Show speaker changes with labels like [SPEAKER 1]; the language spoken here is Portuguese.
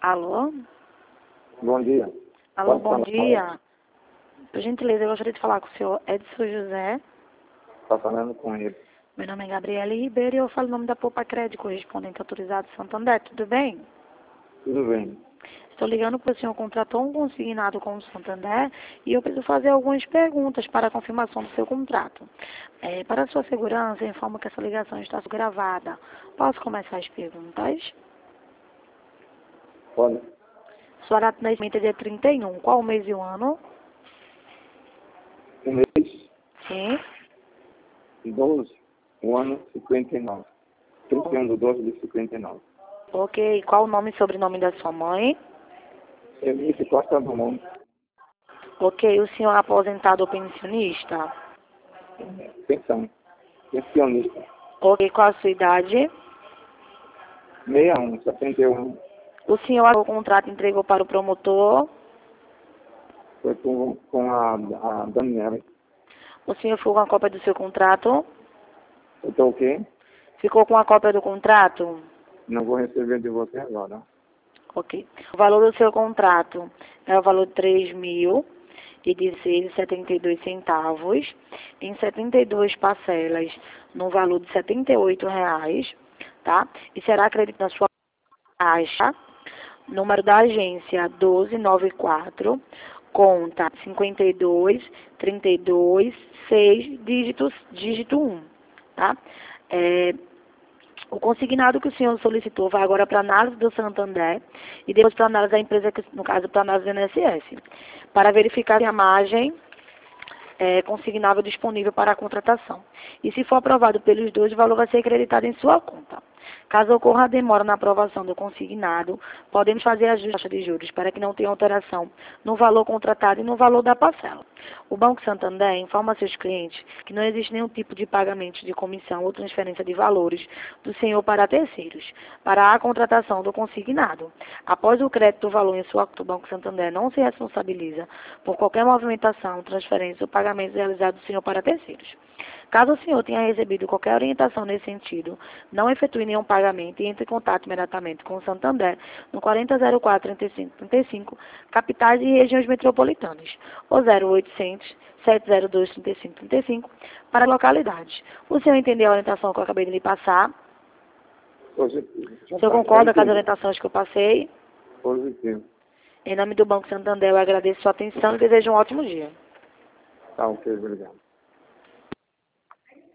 [SPEAKER 1] Alô?
[SPEAKER 2] Bom dia.
[SPEAKER 1] Alô,
[SPEAKER 2] Pode
[SPEAKER 1] bom
[SPEAKER 2] falar?
[SPEAKER 1] dia. Por gentileza, eu gostaria de falar com o senhor Edson José.
[SPEAKER 2] Está falando com ele.
[SPEAKER 1] Meu nome é Gabriela Ribeiro e eu falo em nome da Poupa Crédito, correspondente autorizado de Santander. Tudo bem?
[SPEAKER 2] Tudo bem.
[SPEAKER 1] Estou ligando porque o senhor contratou um consignado com o Santander e eu preciso fazer algumas perguntas para a confirmação do seu contrato. Para a sua segurança, eu informo que essa ligação está gravada. Posso começar as perguntas?
[SPEAKER 2] Pode.
[SPEAKER 1] Sua data de nascimento é dia 31. Qual o mês e o ano?
[SPEAKER 2] Um mês,
[SPEAKER 1] Sim.
[SPEAKER 2] 12, o ano 59. 31 de 12 de 59.
[SPEAKER 1] Ok. Qual o nome e sobrenome da sua mãe?
[SPEAKER 2] Eunice Costa do Mundo.
[SPEAKER 1] Ok. O senhor é aposentado ou pensionista?
[SPEAKER 2] Pensão. Pensionista.
[SPEAKER 1] Ok. Qual a sua idade?
[SPEAKER 2] 61, 71.
[SPEAKER 1] O senhor o contrato entregou para o promotor?
[SPEAKER 2] Foi com a Daniela.
[SPEAKER 1] O senhor ficou com a cópia do seu contrato?
[SPEAKER 2] Eu estou o quê?
[SPEAKER 1] Ficou com a cópia do contrato?
[SPEAKER 2] Não vou receber de você agora.
[SPEAKER 1] Ok. O valor do seu contrato é o valor de R$3.016,72 em 72 parcelas no valor de R$78, tá? E será acreditado na sua caixa, número da agência 1294, conta 52326, dígito 1, tá? O consignado que o senhor solicitou vai agora para análise do Santander e depois para análise da empresa, no caso, para análise do INSS, para verificar se a margem é consignável disponível para a contratação. E se for aprovado pelos dois, o valor vai ser acreditado em sua conta. Caso ocorra a demora na aprovação do consignado, podemos fazer ajuste da taxa de juros para que não tenha alteração no valor contratado e no valor da parcela. O Banco Santander informa a seus clientes que não existe nenhum tipo de pagamento de comissão ou transferência de valores do senhor para terceiros, para a contratação do consignado. Após o crédito do valor em sua conta, o Banco Santander não se responsabiliza por qualquer movimentação, transferência ou pagamento realizado do senhor para terceiros. Caso o senhor tenha recebido qualquer orientação nesse sentido, não efetue nenhum pagamento e entre em contato imediatamente com o Santander no 4004-3535, capitais e regiões metropolitanas, ou 0800-702-3535, para localidades. O senhor entendeu a orientação que eu acabei de lhe passar?
[SPEAKER 2] Positivo.
[SPEAKER 1] O senhor concorda com as orientações que eu passei?
[SPEAKER 2] Positivo.
[SPEAKER 1] Em nome do Banco Santander, eu agradeço a sua atenção e desejo um ótimo dia.
[SPEAKER 2] Tá, ok, obrigado.